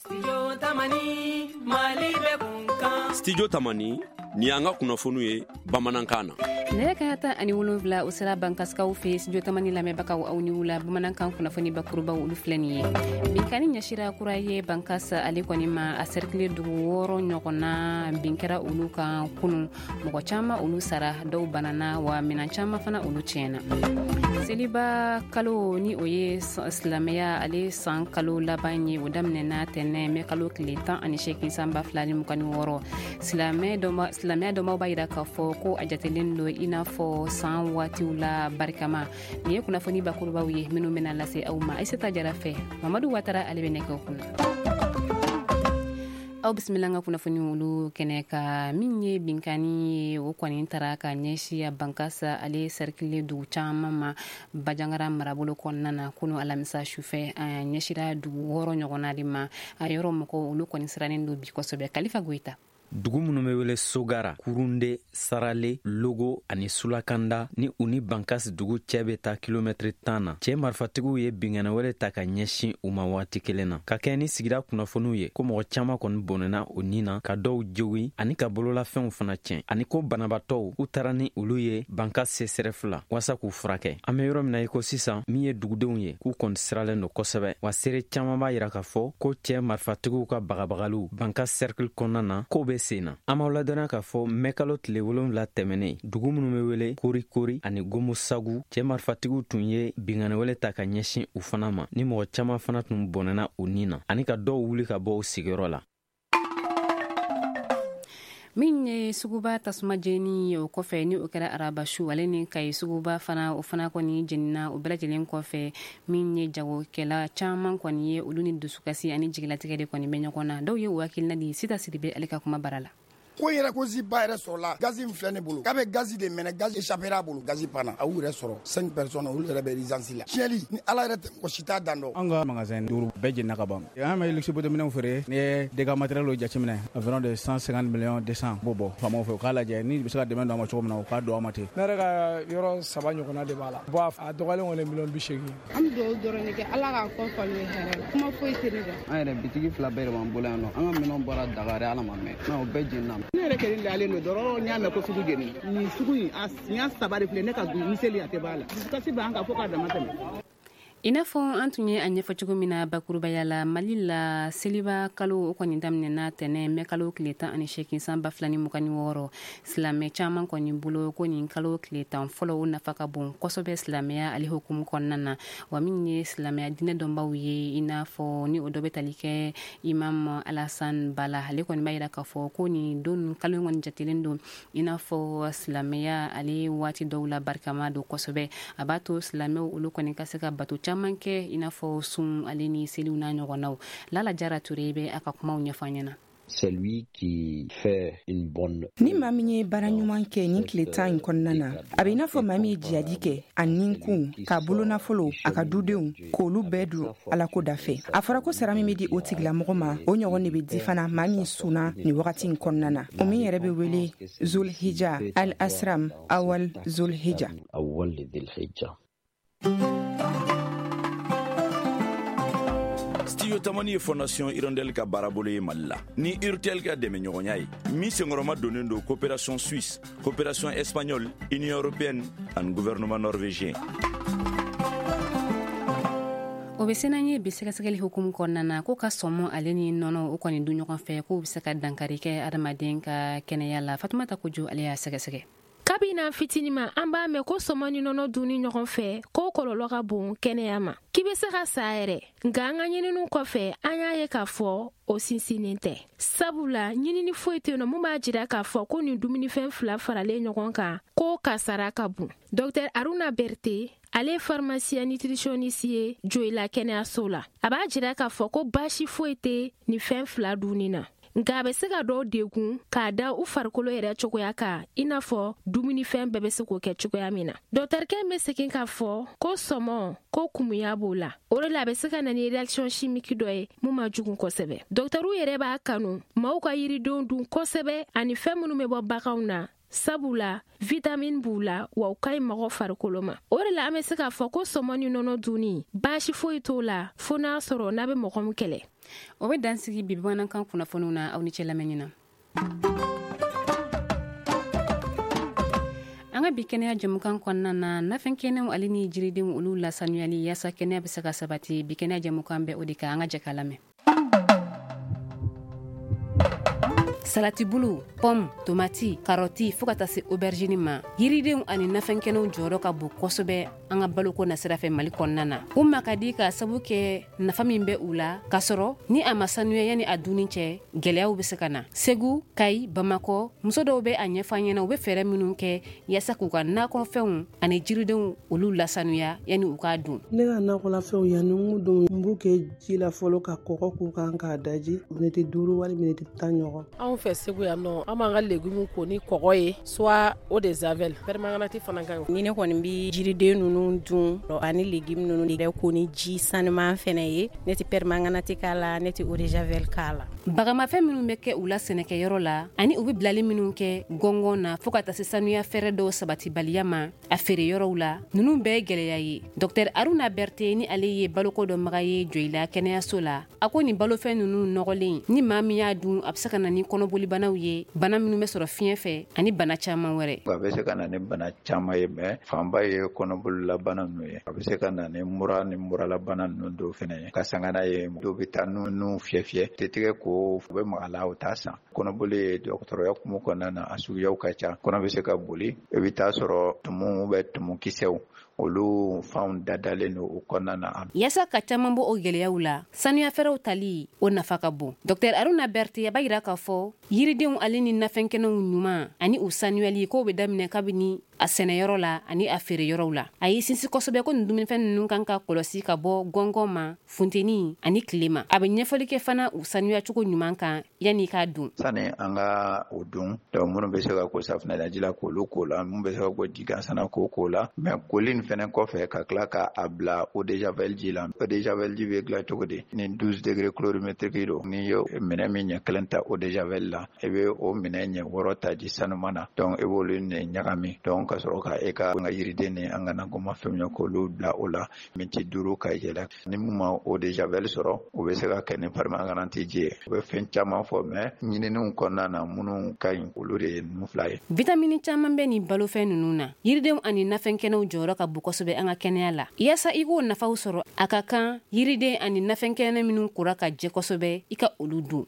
Studio Tamani ni an ka kunnafoniw ye bamanankan na. Ne ka hata ani wolonwula o sera bankaskaw fe Studio Tamani lamɛnbagaw aw ni wula bamanankan kunnafoni bakurubaw olu filɛ nin ye. Binkani ɲɛsira kura ye bankas ale kɔni ma a cercle dugu 6 ɲɔgɔnna bin kɛra olu kan kunu. Mɔgɔ caman olu sara dɔw banana wa minan caman fana olu tiɲɛna. Seliba kalo ni o ye silamɛya ale san kalo laban ye o daminɛna tɛnɛ mɛ kalo tile 18 sanba 2026 silamɛya dɔnbaaw b'a yira k'a fɔ ko a jatelen do i n'a fɔ san waatiw la barikama. Nin ye kunnafoni bakurubaw ye minnu bɛna lase aw ma. Aisata Jara fɛ Mamadu Watara ale bɛ nɛgɛw kunna. Aw bisimila an ka kunnafoni olu kɛnɛ ka min ye binkani ye o kɔni tara ka ɲɛsiya bankasa ale cercle dugu caman ma Bajangara marabolo kɔnɔna na kunu alamisa sufɛ a ɲɛsira dugu 6 ɲɔgɔnna de ma a yɔrɔ mɔgɔw olu kɔni sirannen do bi kosɛbɛ. Kalifa Goita. Dugu minnu bɛ wele Sogara, Kurunde, Sarale, Logo ani Sulakanda ni u ni Bankas dugu cɛ bɛ taa kilomɛtiri 10 na. Cɛ marifatigiw ye bingana wɛrɛ ta ka ɲɛsin u ma waati kelen na. Ka kɛ ni sigida kunnafoniw ye ko mɔgɔ caman kɔni bɔnɛna u ni na ka dɔw jogi ani ka bololafɛnw fana tiɲɛ. Ani ko banabatɔw u taara ni olu ye Bankas CSRF la walasa k'u furakɛ. An bɛ yɔrɔ min na i ko sisan min ye dugudenw ye k'u kɔni siralen do kosɛbɛ. Wa seere caman b'a yira k'a fɔ ko cɛ marifatigiw ka bagabagaliw Bankas cercle kɔnɔna na ko bɛ sena. An b'aw ladɔnniya k'a fɔ mɛkalo tile 7 tɛmɛnen dugu minnu bɛ wele Korikori ani Gomo Sagu cɛ marifatigiw tun ye bingani wɛrɛ ta ka ɲɛsin u fana ma ni mɔgɔ caman fana tun bɔnɛna u ni na ani ka dɔw wuli ka bɔ u sigiyɔrɔ la. Min ye suguba tasuma jeni o kɔfɛ ni o kɛra arabasu ale ni kayi suguba fana o fana kɔni jenina o bɛɛ lajɛlen kɔfɛ min ye jagokɛla caman kɔni ye olu ni dusukasi ani jigilatigɛ de kɔni bɛ ɲɔgɔn na dɔw ye o hakilina di Sita Sidibe ale ka kuma bara la. Ko yɛrɛ ko si ba yɛrɛ sɔrɔla gazi min filɛ ne bolo k'a bɛ gazi de minɛ gazi échappera a bolo gazi panna a y'u yɛrɛ sɔrɔ 5 personnes olu yɛrɛ bɛ urgence la tiɲɛli ni ala yɛrɛ tɛ mɔgɔ si t'a dan dɔn. An ka magasin 5 bɛɛ jenina ka ban an bɛ luxe minɛnw feere ni ye dégâts matériels jateminɛ environ de 150 millions 200 bɔ faamaw fɛ u k'a lajɛ ni bɛ se ka dɛmɛ don a ma cogo min na u k'a don a ma ten. Ne yɛrɛ ka yɔrɔ 3 ɲɔgɔnna de b'a la bon a dɔgɔyalen kɔni million 80. An bɛ dugawu dɔrɔn de kɛ ala k'a kɔ falen hɛrɛ kuma foyi tɛ ne dɛ. An yɛrɛ bitigi 2 bɛɛ de b'an bolo yan nɔ an ka minɛnw bɔra Dakar ala ma mɛn o bɛɛ jenina. Ne yɛrɛ kɛlen dalen don dɔrɔn ɲ'a mɛn ko sugu jeni nin sugu in a siɲɛ 3 de filɛ ne ka miseli a tɛ b'a la dusukasi b'an kan fo k'a dama tɛmɛ. I n'a fɔ an tun ye a ɲɛfɔ cogo min na bakurubaya la Mali la seliba kalo o kɔni daminɛna tɛnɛ mɛ kalo tile 18 san 2026 silamɛ caman kɔni bolo ko nin kalo tile 10 fɔlɔ o nafa ka bon kosɛbɛ silamɛya ale hukumu kɔnɔna na wa min ye silamɛya dinɛ dɔnbaw ye i n'a fɔ ni o dɔ bɛ tali kɛ Imam Alassane Bala ale kɔni b'a yira k'a fɔ ko nin don kalo in kɔni jatelen don i n'a fɔ silamɛya ale waati dɔw la barikama don kosɛbɛ a b'a to silamɛw olu kɔni ka se ka bato caman kɛ i n'a fɔ sun ale ni seliw n'a ɲɔgɔnnaw. Lala Jara Ture bɛ a ka kumaw ɲɛfɔ an ɲɛna. Celui qui fait une bonne ni maa min ye baara ɲuman kɛ nin tile 10 in kɔnɔna na a bɛ i n'a fɔ maa min ye jihadi kɛ a ninkun k'a bolonafolo a ka dudenw k'olu bɛɛ don ala ko da fɛ a fɔra ko sara min bɛ di o tigilamɔgɔ ma o ɲɔgɔn de bɛ di fana maa min sunna nin wagati in kɔnɔna na o min yɛrɛ bɛ wele Zulhijja al-Asram awal Zulhijja. Studio Tamani ye Fondation Hirondelle ka baarabolo ye Mali la ni Urtel ka dɛmɛ ɲɔgɔnya ye min senkɔrɔma donnen do coopération suisse coopération espagnole union européenne ani gouvernement norvégien. O bɛ senan ye bi sɛgɛsɛgɛli hukumu kɔnɔna na ko ka sɔmɔ ale ni nɔnɔ o kɔni dun ɲɔgɔn fɛ k'o bɛ se ka dankari kɛ adamaden ka kɛnɛya la. Fatumata Kojo ale y'a sɛgɛsɛgɛ. Kabina fitinima an b'a mɛn ko sɔmɔ ni nɔnɔ dunni ɲɔgɔn fɛ k'o kɔlɔlɔ ka bon kɛnɛya ma k'i bɛ se ka sa yɛrɛ nka an ka ɲininiw kɔfɛ an y'a ye k'a fɔ o sinsinnen tɛ sabula ɲinini foyi tɛ yen nɔ mun b'a jira k'a fɔ ko nin dumunifɛn 2 faralen ɲɔgɔn kan k'o kasara ka bon. Dr Aruna Berté ale ye pharmacien nutritionniste ye Joyila kɛnɛyaso la a b'a jira k'a fɔ ko baasi foyi tɛ nin fɛn 2 dunni na nka a bɛ se ka dɔw degun k'a da u farikolo yɛrɛ cogoya kan i n'a fɔ dumunifɛn bɛɛ bɛ se k'o kɛ cogoya min na. Dɔkitɛrikɛ bɛ segin k'a fɔ ko sɔmɔ ko kumuya b'o la o de la a bɛ se ka na ni réaction chimique dɔ ye mun ma jugu kosɛbɛ. Dɔkitɛriw yɛrɛ b'a kanu maaw ka yiridenw dun kosɛbɛ ani fɛn minnu bɛ bɔ baganw na sabula vitamine b'u la wa u ka ɲi mɔgɔ farikolo ma. O de la an bɛ se k'a fɔ ko sɔmɔ ni nɔnɔ dunni baasi foyi t'o la fo n'a sɔrɔ n'a bɛ mɔgɔ min kɛlɛ. O bɛ dansigi bi bamanankan kunnafoniw na aw ni cɛ lamɛn ɲina. An ka bi kɛnɛya jamukan kɔnɔna na nafɛn kɛnɛw ale ni jiridenw olu lasanuyali yaasa kɛnɛya bɛ se ka sabati bi kɛnɛya jamukan bɛ o de kan an ka jɛ k'a lamɛn. Salati bulu, pomme, tomati, karoti fo ka taa se aubergine ma. Yiridenw ani nafɛnkɛnɛw jɔyɔrɔ ka bon kosɛbɛ an ka baloko na sira fɛ Mali kɔnɔna na. U ma ka di ka sabu kɛ nafa min bɛ u la ka sɔrɔ ni a ma sanuya yani a dunni cɛ gɛlɛyaw bɛ se ka na. Segu, Kayi, Bamakɔ, muso dɔw bɛ a ɲɛfɔ an ɲɛna u bɛ fɛɛrɛ minnu kɛ yaasa k'u ka nakɔfɛnw ani jiridenw olu lasanuya yani u k'a dun. Ne ka nakɔlafɛnw yani n dun n b'u kɛ ji la fɔlɔ ka kɔgɔ k'u kan k'a daji miniti 5 wali miniti 10 ɲɔgɔn. Anw fɛ Segu yan nɔ an b'an ka légumes ko ni kɔgɔ ye soit eau de javel permanganate fana ka ɲi. Ni ne kɔni bɛ jiriden ninnu dun ani légumes ninnu de bɛ ko ni ji sanuman fɛnɛ ye ne tɛ permanganate k'a la ne tɛ eau de javel k'a la. Bagamafɛn minnu bɛ kɛ u la sɛnɛkɛyɔrɔ la ani u bɛ bilali minnu kɛ gɔngɔn na fo ka taa se sanuya fɛɛrɛ dɔw sabatibaliya ma a feereyɔrɔw la ninnu bɛɛ ye gɛlɛya ye. Dr Aruna Berté ni ale ye baloko dɔnbaga ye Joyila kɛnɛyaso la a ko nin balofɛn ninnu nɔgɔlen ni maa min y'a dun a bɛ se ka na ni kɔnɔbolibanaw ye bana minnu bɛ sɔrɔ fiɲɛ fɛ ani bana caman wɛrɛ. A bɛ se ka na ni bana caman ye mais fanba ye kɔnɔbolilabana ninnu ye. A bɛ se ka na ni mura ni muralabana ninnu dɔw fɛnɛ ye ka sanga n'a ye dɔw bɛ taa nun fiyɛ tɛtigɛ ko u bɛ maga la o t'a san. Kɔnɔboli ye dɔgɔtɔrɔya kumu kɔnɔna na a suguyaw ka ca. Kɔnɔ bɛ se ka boli i bɛ taa sɔrɔ tumu bɛ tumukisɛw olu fanw dadalen don o kɔnɔna na. Yaasa ka caman bɔ o gɛlɛyaw la sanuya fɛɛrɛw tali o nafa ka bon. Dr Aruna Berté a b'a yira k'a fɔ yiridenw ale ni nafɛnkɛnɛw ɲuman ani u sanuyali k'o bɛ daminɛ kabini a sɛnɛyɔrɔ la ani a feereyɔrɔw la. A y'i sinsin kosɛbɛ ko nin dumunifɛn ninnu kan ka kɔlɔsi ka bɔ gɔngɔn ma, funteni ani tile ma. A bɛ ɲɛfɔli kɛ fana u sanuya cogo ɲuman kan yanni k'a dun. Sani an ka o dun minnu bɛ se ka ko safinɛlaji la k'olu ko la minnu bɛ se ka ko ji gansan k'o la mais koli nin fɛnɛ kɔfɛ ka tila k'a bila eau de javel ji la. Eau de javel ji bɛ dilan cogo di ni 12 degrés colorimétrique don n'i ye minɛn min ɲɛ kelen ta eau de javel la i bɛ o minɛn ɲɛ 6 ta ji sanuman na donc i b'olu ɲagami donc ka sɔrɔ ka e ka yiriden ni an ka nakɔmafɛnw ye k'olu bila o la miniti 5 ka yɛlɛ ni mun ma eau de javel sɔrɔ o bɛ se ka kɛ ni permanganate ji ye. U bɛ fɛn caman fɔ mais ɲininiw kɔnɔna na minnu ka ɲi olu de ye ninnu fila ye. Vitamine caman bɛ nin balofɛn ninnu na yiridenw ani nafɛnkɛnɛw jɔyɔrɔ ka bon kosɛbɛ an ka kɛnɛya la. Yaasa i k'o nafaw sɔrɔ a ka kan yiriden ani nafɛnkɛnɛ minnu kora ka jɛ kosɛbɛ i ka olu dun.